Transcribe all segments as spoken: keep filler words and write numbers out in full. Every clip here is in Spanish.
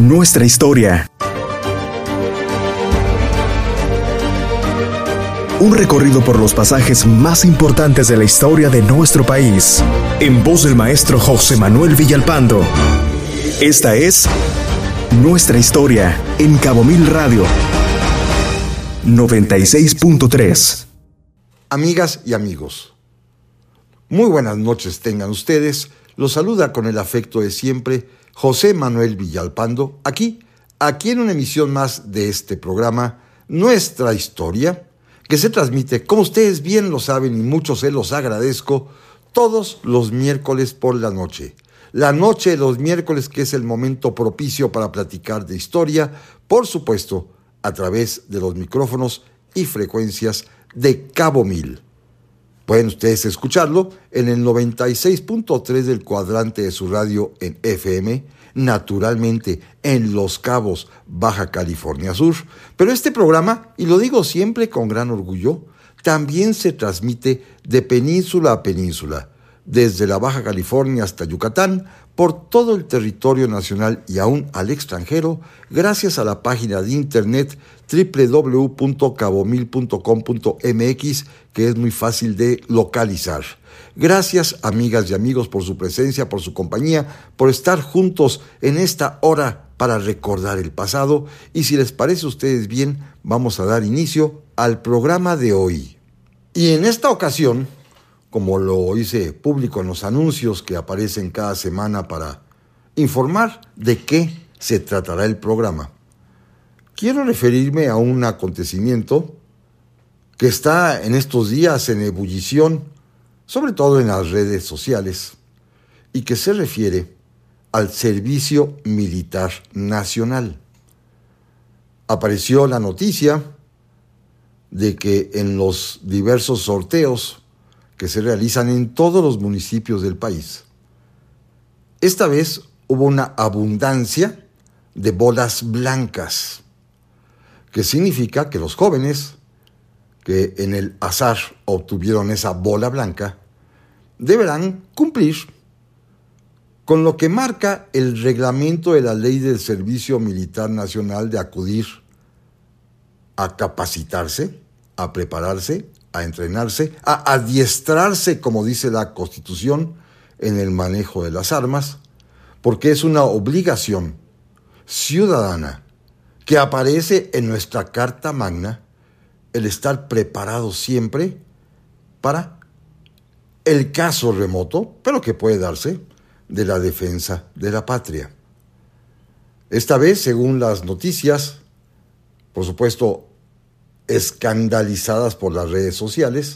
Nuestra historia. Un recorrido por los pasajes más importantes de la historia de nuestro país. En voz del maestro José Manuel Villalpando. Esta es Nuestra Historia en Cabo Mil Radio noventa y seis punto tres. Amigas y amigos, muy buenas noches tengan ustedes. Los saluda con el afecto de siempre José Manuel Villalpando, aquí, aquí en una emisión más de este programa, Nuestra Historia, que se transmite, como ustedes bien lo saben y muchos se los agradezco, todos los miércoles por la noche. La noche de los miércoles, que es el momento propicio para platicar de historia, por supuesto, a través de los micrófonos y frecuencias de Cabo Mil. Pueden ustedes escucharlo en el noventa y seis punto tres del cuadrante de su radio en F M, naturalmente en Los Cabos, Baja California Sur. Pero este programa, y lo digo siempre con gran orgullo, también se transmite de península a península, desde la Baja California hasta Yucatán, por todo el territorio nacional y aún al extranjero, gracias a la página de internet doble u doble u doble u punto cabo mil punto com punto m x, que es muy fácil de localizar. Gracias, amigas y amigos, por su presencia, por su compañía, por estar juntos en esta hora para recordar el pasado. Y si les parece a ustedes bien, vamos a dar inicio al programa de hoy. Y en esta ocasión, como lo hice público en los anuncios que aparecen cada semana para informar de qué se tratará el programa, quiero referirme a un acontecimiento que está en estos días en ebullición, sobre todo en las redes sociales, y que se refiere al Servicio Militar Nacional. Apareció la noticia de que en los diversos sorteos que se realizan en todos los municipios del país, esta vez hubo una abundancia de bolas blancas, que significa que los jóvenes que en el azar obtuvieron esa bola blanca deberán cumplir con lo que marca el reglamento de la Ley del Servicio Militar Nacional, de acudir a capacitarse, a prepararse, a entrenarse, a adiestrarse, como dice la Constitución, en el manejo de las armas, porque es una obligación ciudadana que aparece en nuestra Carta Magna, el estar preparado siempre para el caso remoto, pero que puede darse, de la defensa de la patria. Esta vez, según las noticias, por supuesto, escandalizadas por las redes sociales,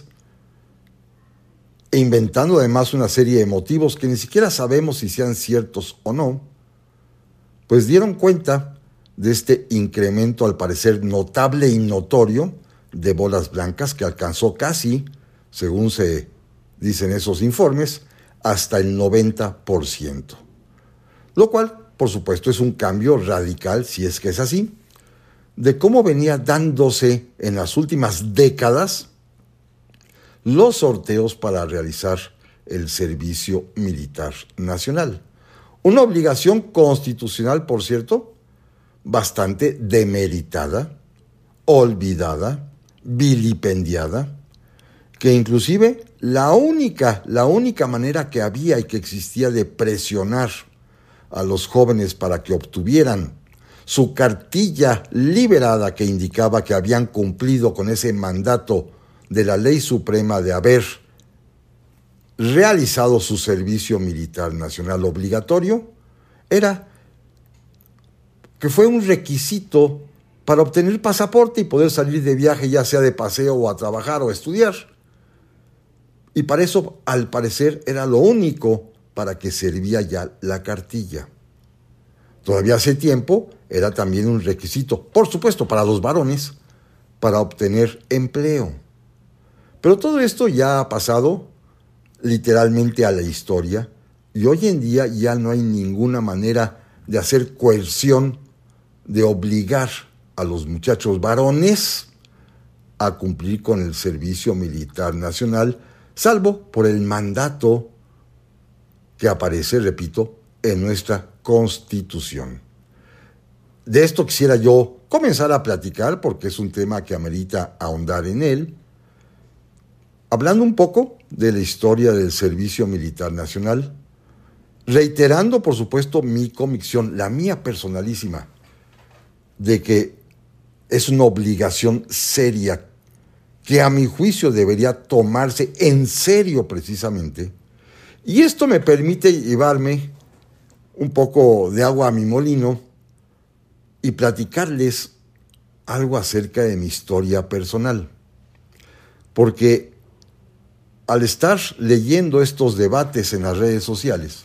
e inventando además una serie de motivos que ni siquiera sabemos si sean ciertos o no, pues dieron cuenta de este incremento, al parecer notable y notorio, de bolas blancas, que alcanzó casi, según se dicen esos informes, hasta el noventa por ciento. Lo cual, por supuesto, es un cambio radical, si es que es así, de cómo venía dándose en las últimas décadas los sorteos para realizar el Servicio Militar Nacional. Una obligación constitucional, por cierto, bastante demeritada, olvidada, vilipendiada, que inclusive la única, la única manera que había y que existía de presionar a los jóvenes para que obtuvieran su cartilla liberada que indicaba que habían cumplido con ese mandato de la Ley Suprema de haber realizado su servicio militar nacional obligatorio, era que fue un requisito para obtener pasaporte y poder salir de viaje, ya sea de paseo o a trabajar o a estudiar. Y para eso, al parecer, era lo único para que servía ya la cartilla. Todavía hace tiempo era también un requisito, por supuesto, para los varones, para obtener empleo. Pero todo esto ya ha pasado literalmente a la historia, y hoy en día ya no hay ninguna manera de hacer coerción, de obligar a los muchachos varones a cumplir con el Servicio Militar Nacional, salvo por el mandato que aparece, repito, en nuestra Constitución. de esto quisiera yo comenzar a platicar porque es un tema que amerita ahondar en él, hablando un poco de la historia del Servicio Militar Nacional, reiterando, por supuesto, mi convicción, la mía personalísima, de que es una obligación seria que a mi juicio debería tomarse en serio precisamente. Y esto me permite llevarme un poco de agua a mi molino y platicarles algo acerca de mi historia personal. Porque al estar leyendo estos debates en las redes sociales,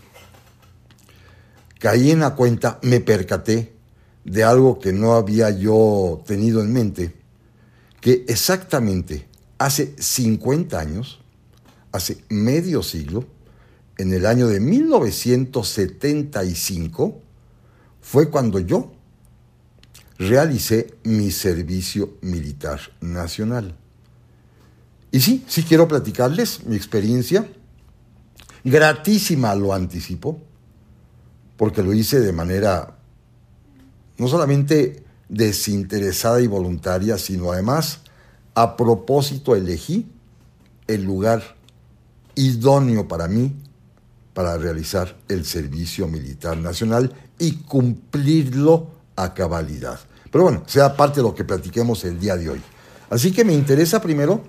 caí en la cuenta, me percaté de algo que no había yo tenido en mente, que exactamente hace cincuenta años, hace medio siglo, en el año de mil novecientos setenta y cinco, fue cuando yo realicé mi servicio militar nacional. Y sí, sí quiero platicarles mi experiencia, gratísima lo anticipo, porque lo hice de manera no solamente desinteresada y voluntaria, sino además, a propósito, elegí el lugar idóneo para mí para realizar el servicio militar nacional y cumplirlo a cabalidad. Pero bueno, sea parte de lo que platiquemos el día de hoy. Así que me interesa primero,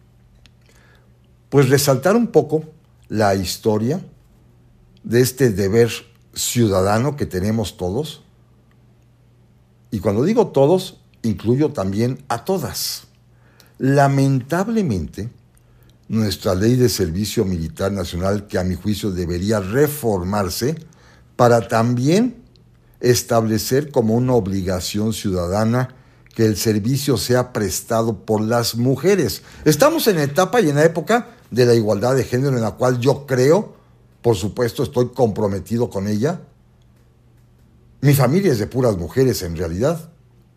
pues resaltar un poco la historia de este deber ciudadano que tenemos todos. Y cuando digo todos, incluyo también a todas. Lamentablemente, nuestra ley de servicio militar nacional, que a mi juicio debería reformarse para también establecer como una obligación ciudadana que el servicio sea prestado por las mujeres. Estamos en la etapa y en la época de la igualdad de género, en la cual yo creo, por supuesto, estoy comprometido con ella. Mi familia es de puras mujeres en realidad.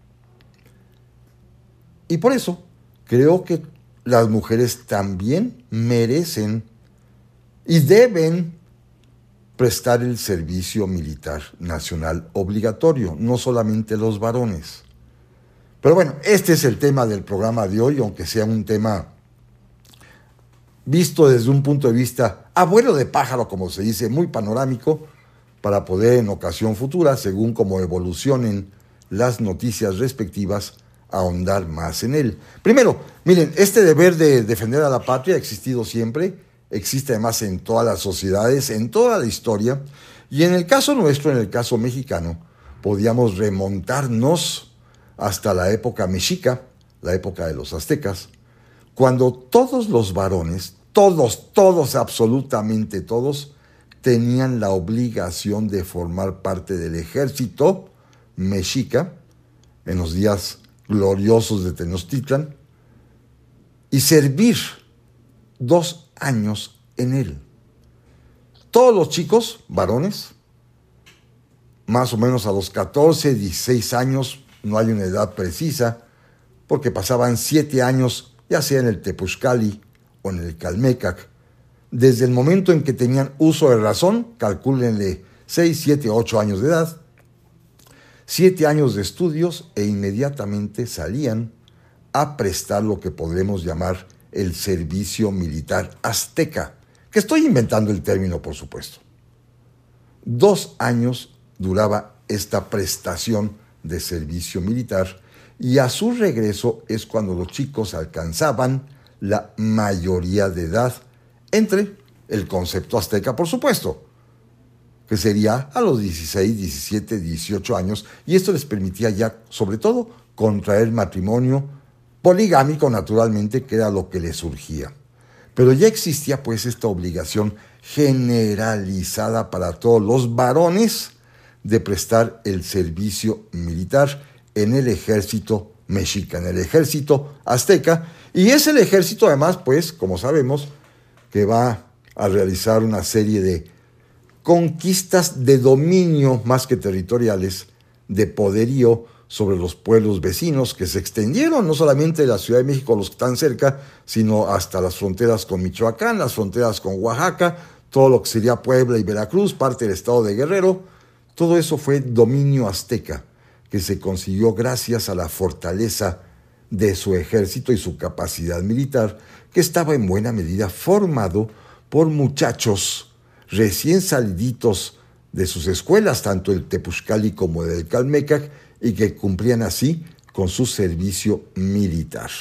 Y por eso creo que las mujeres también merecen y deben prestar el servicio militar nacional obligatorio, no solamente los varones. Pero bueno, este es el tema del programa de hoy, aunque sea un tema visto desde un punto de vista abuelo de pájaro, como se dice, muy panorámico, para poder en ocasión futura, según como evolucionen las noticias respectivas, ahondar más en él. Primero, miren, este deber de defender a la patria ha existido siempre, existe además en todas las sociedades, en toda la historia, y en el caso nuestro, en el caso mexicano, podíamos remontarnos hasta la época mexica, la época de los aztecas, cuando todos los varones, todos, todos, absolutamente todos, tenían la obligación de formar parte del ejército mexica en los días gloriosos de Tenochtitlan y servir dos años en él. Todos los chicos, varones, más o menos a los catorce, dieciséis años, no hay una edad precisa, porque pasaban siete años, ya sea en el Tepuxcali o en el Calmecac. Desde el momento en que tenían uso de razón, calcúlenle seis, siete, ocho años de edad, siete años de estudios e inmediatamente salían a prestar lo que podremos llamar el servicio militar azteca, que estoy inventando el término, por supuesto. Dos años duraba esta prestación de servicio militar y a su regreso es cuando los chicos alcanzaban la mayoría de edad, entre el concepto azteca, por supuesto, que sería a los dieciséis, diecisiete, dieciocho años, y esto les permitía ya, sobre todo, contraer matrimonio poligámico, naturalmente, que era lo que les surgía. Pero ya existía, pues, esta obligación generalizada para todos los varones de prestar el servicio militar en el ejército mexica, en el ejército azteca, y es el ejército, además, pues, como sabemos, que va a realizar una serie de conquistas de dominio más que territoriales, de poderío sobre los pueblos vecinos que se extendieron no solamente de la Ciudad de México, los que están cerca, sino hasta las fronteras con Michoacán, las fronteras con Oaxaca, todo lo que sería Puebla y Veracruz, parte del estado de Guerrero. Todo eso fue dominio azteca, que se consiguió gracias a la fortaleza de su ejército y su capacidad militar, que estaba en buena medida formado por muchachos recién saliditos de sus escuelas, tanto el Tepuxcali como el Calmecac, y que cumplían así con su servicio militar.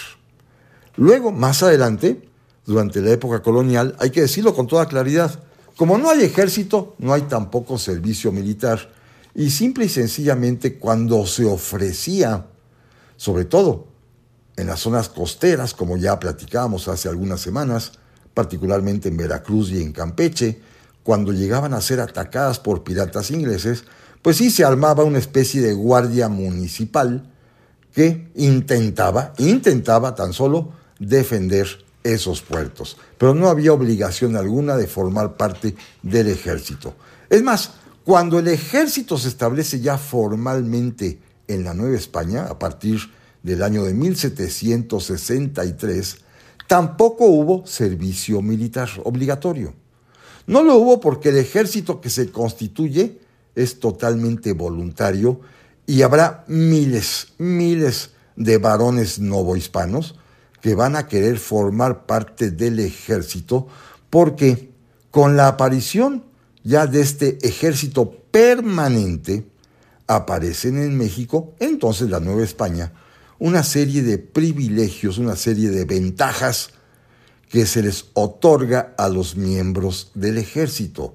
Luego, más adelante, durante la época colonial, hay que decirlo con toda claridad, como no hay ejército, no hay tampoco servicio militar, y simple y sencillamente cuando se ofrecía, sobre todo en las zonas costeras, como ya platicábamos hace algunas semanas, particularmente en Veracruz y en Campeche, cuando llegaban a ser atacadas por piratas ingleses, pues sí se armaba una especie de guardia municipal que intentaba, intentaba tan solo defender esos puertos, pero no había obligación alguna de formar parte del ejército. Es más, cuando el ejército se establece ya formalmente en la Nueva España, a partir del año de mil setecientos sesenta y tres, tampoco hubo servicio militar obligatorio. No lo hubo porque el ejército que se constituye es totalmente voluntario y habrá miles, miles de varones novohispanos que van a querer formar parte del ejército porque con la aparición ya de este ejército permanente aparecen en México, entonces la Nueva España, una serie de privilegios, una serie de ventajas que se les otorga a los miembros del ejército.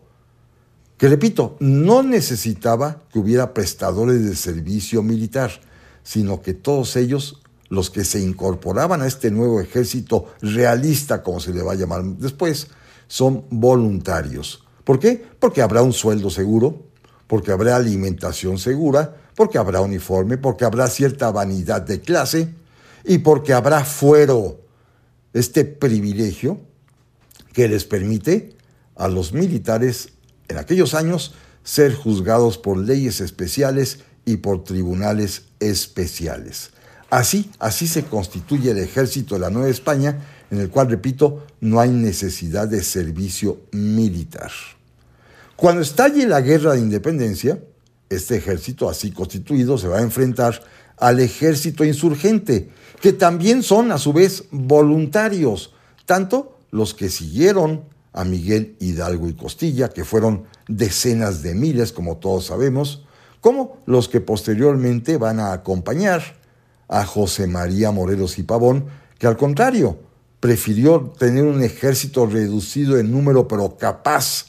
Que repito, no necesitaba que hubiera prestadores de servicio militar, sino que todos ellos, los que se incorporaban a este nuevo ejército realista, como se le va a llamar después, son voluntarios. ¿Por qué? Porque habrá un sueldo seguro, porque habrá alimentación segura, porque habrá uniforme, porque habrá cierta vanidad de clase y porque habrá fuero, este privilegio que les permite a los militares en aquellos años ser juzgados por leyes especiales y por tribunales especiales. Así, así se constituye el ejército de la Nueva España, en el cual, repito, no hay necesidad de servicio militar. Cuando estalle la Guerra de Independencia, este ejército así constituido se va a enfrentar al ejército insurgente, que también son a su vez voluntarios, tanto los que siguieron a Miguel Hidalgo y Costilla, que fueron decenas de miles, como todos sabemos, como los que posteriormente van a acompañar a José María Morelos y Pavón, que al contrario, prefirió tener un ejército reducido en número, pero capaz,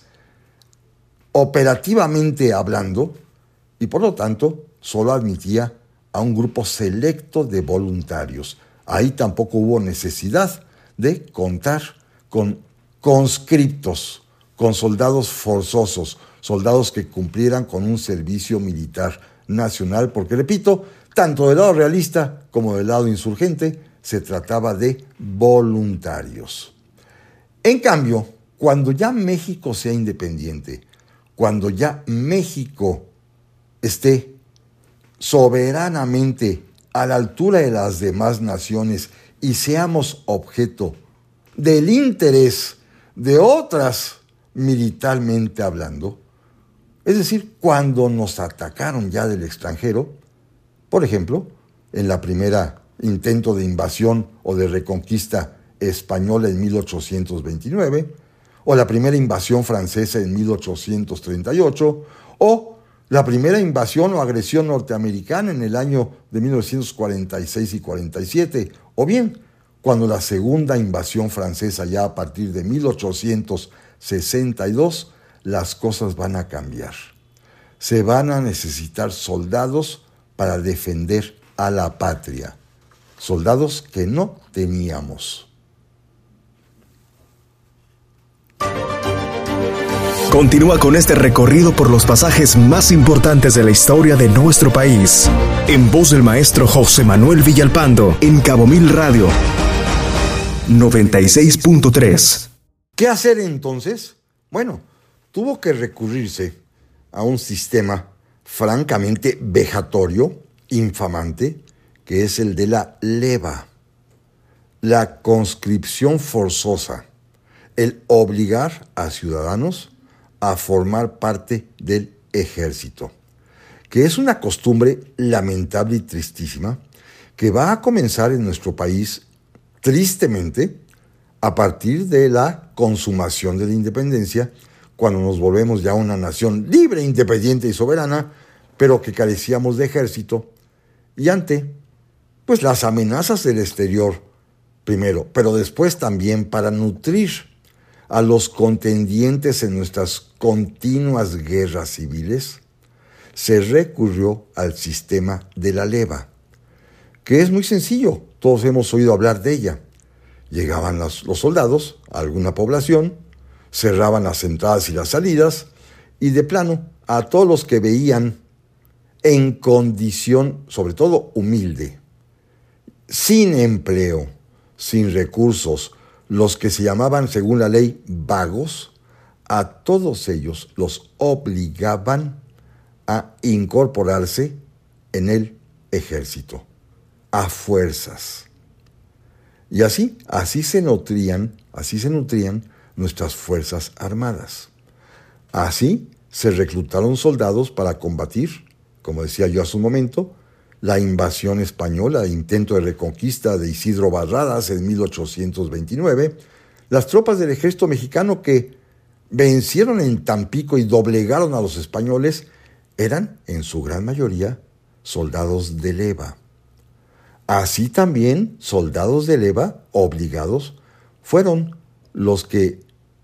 operativamente hablando, y por lo tanto solo admitía a un grupo selecto de voluntarios. Ahí tampoco hubo necesidad de contar con conscriptos, con soldados forzosos, soldados que cumplieran con un servicio militar nacional, porque repito, tanto del lado realista como del lado insurgente, se trataba de voluntarios. En cambio, cuando ya México sea independiente, cuando ya México esté soberanamente a la altura de las demás naciones y seamos objeto del interés de otras militarmente hablando, es decir, cuando nos atacaron ya del extranjero, por ejemplo, en la primera intento de invasión o de reconquista española en mil ochocientos veintinueve, o la primera invasión francesa en mil ochocientos treinta y ocho, o la primera invasión o agresión norteamericana en el año de mil novecientos cuarenta y seis y cuarenta y siete, o bien cuando la segunda invasión francesa ya a partir de mil ochocientos sesenta y dos, las cosas van a cambiar. Se van a necesitar soldados para defender a la patria, soldados que no teníamos. Continúa con este recorrido por los pasajes más importantes de la historia de nuestro país, en voz del maestro José Manuel Villalpando, en Cabo Mil Radio, noventa y seis punto tres. ¿Qué hacer entonces? Bueno, tuvo que recurrirse a un sistema francamente vejatorio, infamante, que es el de la leva, la conscripción forzosa, el obligar a ciudadanos a formar parte del ejército. que es una costumbre lamentable y tristísima que va a comenzar en nuestro país, tristemente, a partir de la consumación de la independencia, cuando nos volvemos ya una nación libre, independiente y soberana, pero que carecíamos de ejército, y ante pues las amenazas del exterior primero, pero después también para nutrir a los contendientes en nuestras continuas guerras civiles, se recurrió al sistema de la leva, que es muy sencillo, todos hemos oído hablar de ella. Llegaban los, los soldados a alguna población, cerraban las entradas y las salidas, y de plano a todos los que veían en condición, sobre todo humilde, sin empleo, sin recursos, los que se llamaban, según la ley, vagos, a todos ellos los obligaban a incorporarse en el ejército, a fuerzas. Y así, así se nutrían, así se nutrían nuestras fuerzas armadas. Así se reclutaron soldados para combatir, como decía yo hace un momento, la invasión española, el intento de reconquista de Isidro Barradas en mil ochocientos veintinueve, las tropas del ejército mexicano que vencieron en Tampico y doblegaron a los españoles, eran, en su gran mayoría, soldados de leva. Así también, soldados de leva, obligados, fueron los que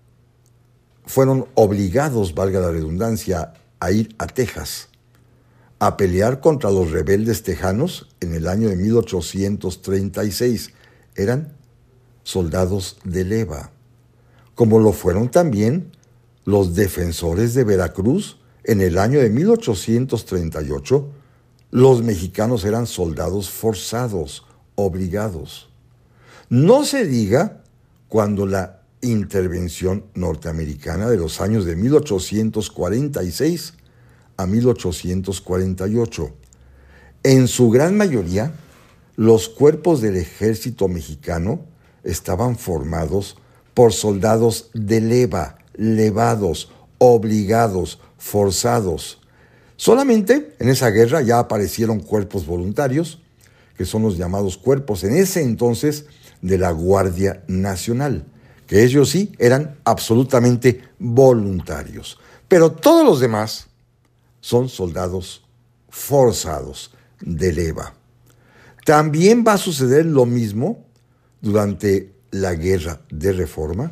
fueron obligados, valga la redundancia, a ir a Texas, a pelear contra los rebeldes tejanos en el año de mil ochocientos treinta y seis. Eran soldados de leva, como lo fueron también los defensores de Veracruz en el año de mil ochocientos treinta y ocho. Los mexicanos eran soldados forzados, obligados. No se diga cuando la intervención norteamericana de los años de mil ochocientos cuarenta y seis a mil ochocientos cuarenta y ocho. En su gran mayoría, los cuerpos del ejército mexicano estaban formados por soldados de leva, levados, obligados, forzados. Solamente en esa guerra ya aparecieron cuerpos voluntarios, que son los llamados cuerpos en ese entonces de la Guardia Nacional, que ellos sí eran absolutamente voluntarios. Pero todos los demás son soldados forzados de leva. También va a suceder lo mismo durante la Guerra de Reforma,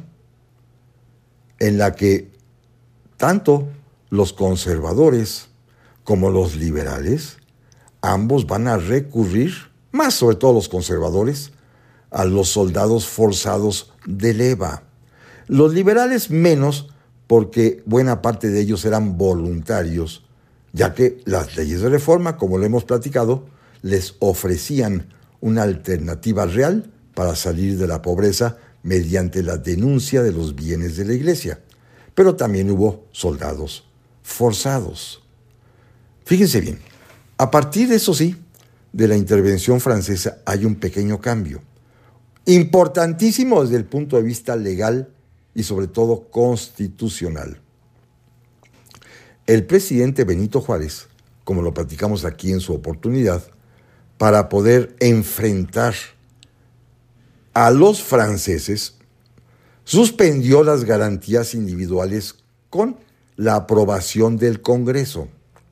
en la que tanto los conservadores como los liberales, ambos van a recurrir, más sobre todo los conservadores, a los soldados forzados de leva. Los liberales menos, porque buena parte de ellos eran voluntarios, ya que las leyes de reforma, como lo hemos platicado, les ofrecían una alternativa real para salir de la pobreza mediante la denuncia de los bienes de la iglesia. Pero también hubo soldados forzados. Fíjense bien, a partir de eso sí, de la intervención francesa hay un pequeño cambio, importantísimo desde el punto de vista legal y sobre todo constitucional. El presidente Benito Juárez, como lo platicamos aquí en su oportunidad, para poder enfrentar a los franceses, suspendió las garantías individuales con la aprobación del Congreso.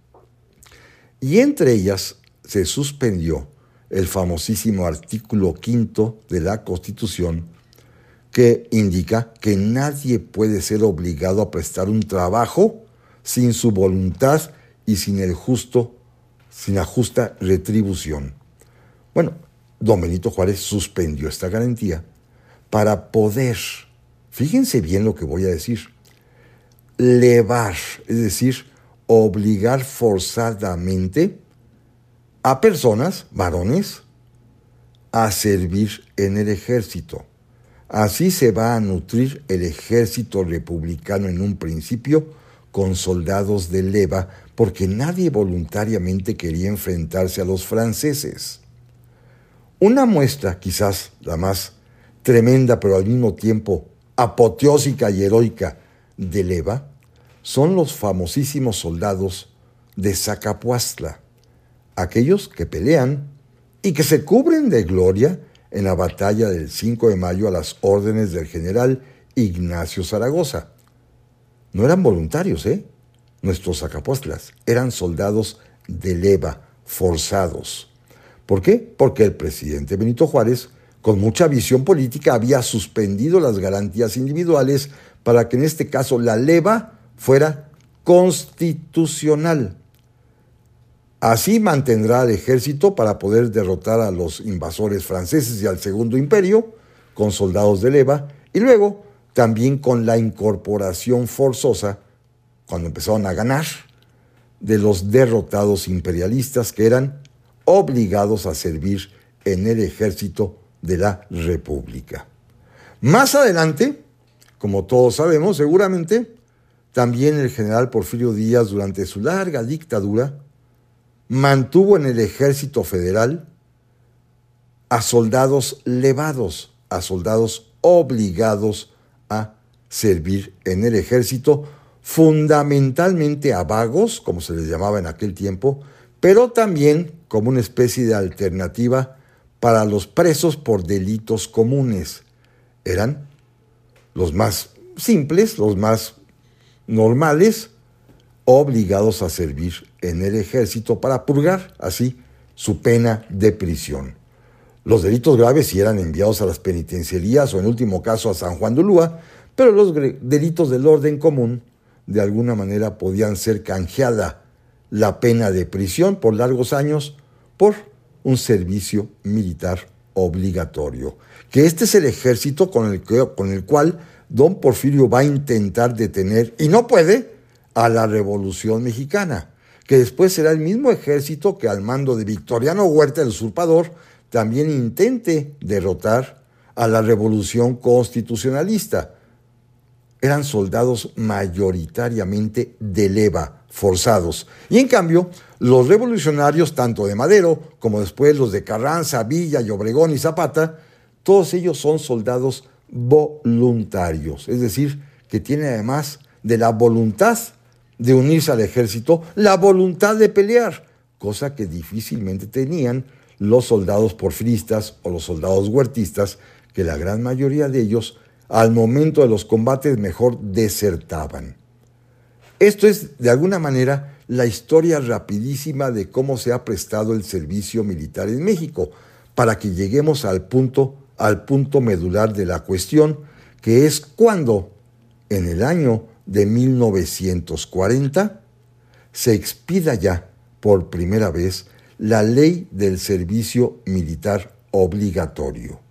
Y entre ellas se suspendió el famosísimo artículo quinto de la Constitución, que indica que nadie puede ser obligado a prestar un trabajo sin su voluntad y sin el justo, sin la justa retribución. Bueno, don Benito Juárez suspendió esta garantía para poder, fíjense bien lo que voy a decir, levar, es decir, obligar forzadamente a personas, varones, a servir en el ejército. Así se va a nutrir el ejército republicano en un principio con soldados de leva, porque nadie voluntariamente quería enfrentarse a los franceses. Una muestra, quizás la más tremenda, pero al mismo tiempo apoteósica y heroica de leva, son los famosísimos soldados de Zacapuastla, aquellos que pelean y que se cubren de gloria en la batalla del cinco de mayo a las órdenes del general Ignacio Zaragoza. No eran voluntarios, ¿eh? Nuestros Zacapuastlas eran soldados de leva, forzados. ¿Por qué? Porque el presidente Benito Juárez, con mucha visión política, había suspendido las garantías individuales para que en este caso la leva fuera constitucional. Así mantendrá al ejército para poder derrotar a los invasores franceses y al Segundo Imperio con soldados de leva, y luego también con la incorporación forzosa, cuando empezaron a ganar, de los derrotados imperialistas que eran obligados a servir en el ejército de la República. Más adelante, como todos sabemos seguramente, también el general Porfirio Díaz, durante su larga dictadura, mantuvo en el ejército federal a soldados levados, a soldados obligados a servir en el ejército, fundamentalmente a vagos, como se les llamaba en aquel tiempo, pero también como una especie de alternativa para los presos por delitos comunes. Eran los más simples, los más normales, obligados a servir en el ejército para purgar así su pena de prisión. Los delitos graves sí eran enviados a las penitenciarías o en último caso a San Juan de Ulúa, pero los delitos del orden común de alguna manera podían ser canjeada la pena de prisión por largos años por un servicio militar obligatorio. Que este es el ejército con el, que, con el cual don Porfirio va a intentar detener, y no puede, a la Revolución Mexicana, que después será el mismo ejército que al mando de Victoriano Huerta, el usurpador, también intente derrotar a la Revolución Constitucionalista. Eran soldados mayoritariamente de leva, forzados. Y en cambio, los revolucionarios, tanto de Madero como después los de Carranza, Villa y Obregón y Zapata, todos ellos son soldados voluntarios, es decir, que tienen además de la voluntad de unirse al ejército, la voluntad de pelear, cosa que difícilmente tenían los soldados porfiristas o los soldados huertistas, que la gran mayoría de ellos, al momento de los combates, mejor desertaban. Esto es, de alguna manera, la historia rapidísima de cómo se ha prestado el servicio militar en México, para que lleguemos al punto, al punto medular de la cuestión, que es cuando, en el año de mil novecientos cuarenta, se expida ya por primera vez la ley del servicio militar obligatorio.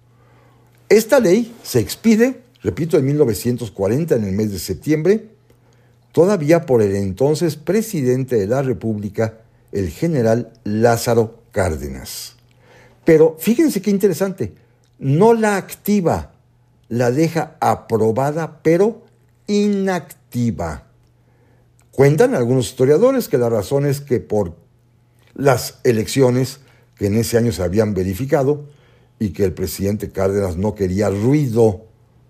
Esta ley se expide, repito, en mil novecientos cuarenta, en el mes de septiembre, todavía por el entonces presidente de la República, el general Lázaro Cárdenas. Pero fíjense qué interesante, no la activa, la deja aprobada, pero inactiva. Cuentan algunos historiadores que la razón es que por las elecciones que en ese año se habían verificado y que el presidente Cárdenas no quería ruido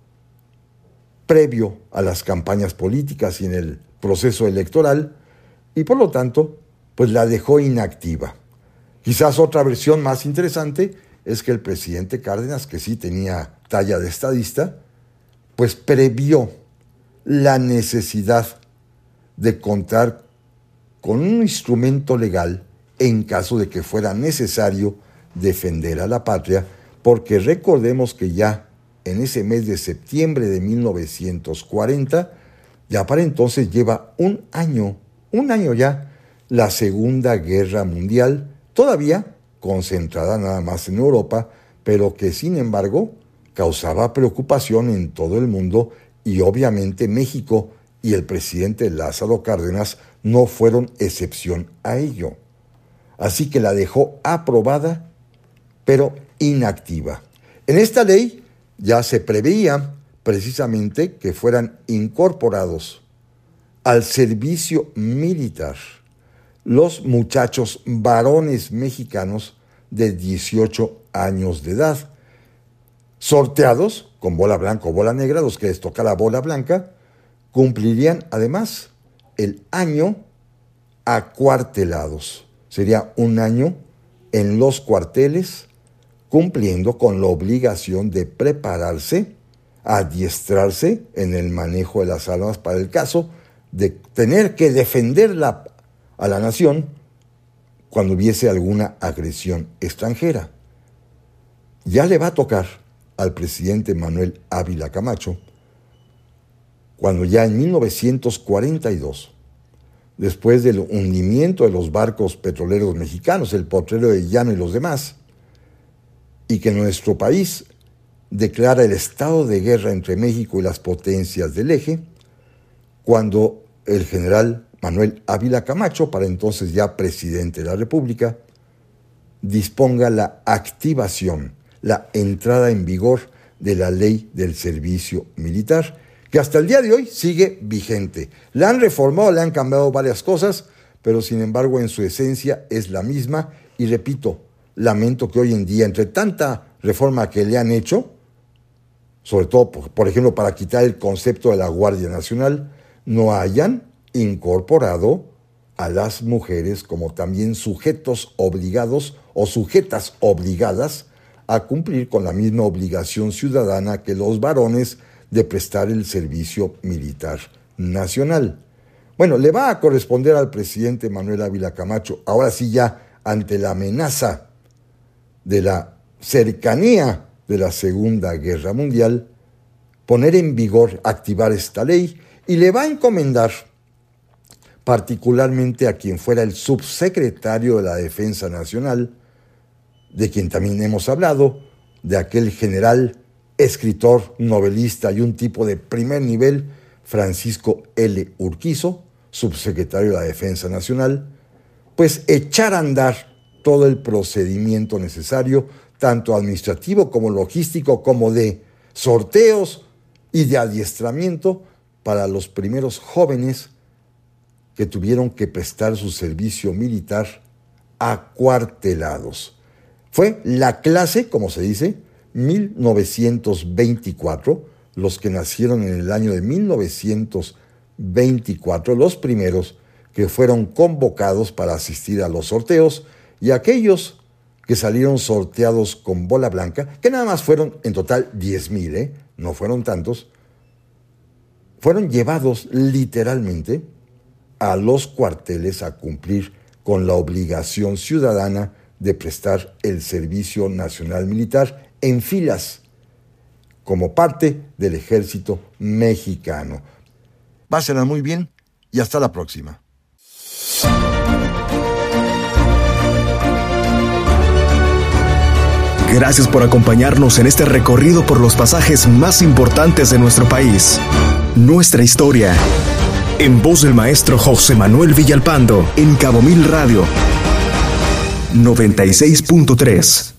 previo a las campañas políticas y en el proceso electoral, y por lo tanto, pues la dejó inactiva. Quizás otra versión más interesante es que el presidente Cárdenas, que sí tenía talla de estadista, pues previó la necesidad de contar con un instrumento legal en caso de que fuera necesario defender a la patria, porque recordemos que ya en ese mes de septiembre de mil novecientos cuarenta, ya para entonces lleva un año, un año ya, la Segunda Guerra Mundial, todavía concentrada nada más en Europa, pero que sin embargo causaba preocupación en todo el mundo, y obviamente México y el presidente Lázaro Cárdenas no fueron excepción a ello. Así que la dejó aprobada, pero inactiva. En esta ley ya se preveía precisamente que fueran incorporados al servicio militar los muchachos varones mexicanos de dieciocho años de edad, sorteados con bola blanca o bola negra, los que les toca la bola blanca, cumplirían además el año acuartelados. Sería un año en los cuarteles, cumpliendo con la obligación de prepararse, adiestrarse en el manejo de las armas para el caso de tener que defender la, a la nación cuando hubiese alguna agresión extranjera. Ya le va a tocar al presidente Manuel Ávila Camacho, cuando ya en mil novecientos cuarenta y dos, después del hundimiento de los barcos petroleros mexicanos, el Potrero de Llano y los demás, y que nuestro país declara el estado de guerra entre México y las potencias del eje, cuando el general Manuel Ávila Camacho, para entonces ya presidente de la República, disponga la activación, la entrada en vigor de la ley del servicio militar, que hasta el día de hoy sigue vigente. La han reformado, le han cambiado varias cosas, pero sin embargo en su esencia es la misma. Y repito, lamento que hoy en día, entre tanta reforma que le han hecho, sobre todo, por, por ejemplo, para quitar el concepto de la Guardia Nacional, no hayan incorporado a las mujeres como también sujetos obligados o sujetas obligadas a cumplir con la misma obligación ciudadana que los varones de prestar el servicio militar nacional. Bueno, le va a corresponder al presidente Manuel Ávila Camacho, ahora sí ya ante la amenaza de la cercanía de la Segunda Guerra Mundial, poner en vigor, activar esta ley, y le va a encomendar particularmente a quien fuera el subsecretario de la Defensa Nacional, de quien también hemos hablado, de aquel general, escritor, novelista y un tipo de primer nivel, Francisco L. Urquizo, subsecretario de la Defensa Nacional, pues echar a andar todo el procedimiento necesario, tanto administrativo como logístico, como de sorteos y de adiestramiento para los primeros jóvenes que tuvieron que prestar su servicio militar acuartelados. Fue la clase, como se dice, mil novecientos veinticuatro, los que nacieron en el año de mil novecientos veinticuatro, los primeros que fueron convocados para asistir a los sorteos, y aquellos que salieron sorteados con bola blanca, que nada más fueron en total diez mil, ¿eh? No fueron tantos, fueron llevados literalmente a los cuarteles a cumplir con la obligación ciudadana de prestar el servicio nacional militar en filas, como parte del ejército mexicano. Pásenla muy bien y hasta la próxima. Gracias por acompañarnos en este recorrido por los pasajes más importantes de nuestro país. Nuestra historia. En voz del maestro José Manuel Villalpando, en Cabo Mil Radio. noventa y seis punto tres.